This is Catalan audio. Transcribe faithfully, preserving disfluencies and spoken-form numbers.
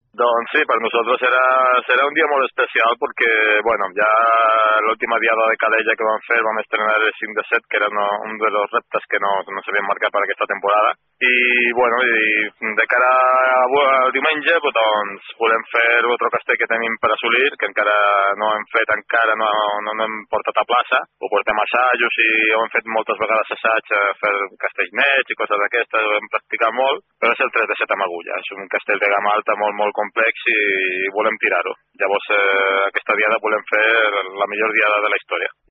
Doncs sí, per nosaltres serà, serà un dia molt especial perquè, bueno, ja l'última diada de Calella que vam fer vam estrenar el cinc de set, que era uno, un dels reptes que no, no s'havien marcat per aquesta temporada. I, bueno, i de cara al diumenge, pues, doncs, volem fer otro castell que tenim per assolir, que encara no hem fet encara, no, no, no hem portat a plaça. Ho portem a assajos i ho hem fet moltes vegades assaig a fer castells nets i coses d'aquestes, ho hem practicat molt, però és el tres de set amb agulla. És un castell de gamma alta molt, molt complex i volem tirar-ho. Llavors, eh, aquesta diada volem fer la millor diada de la història.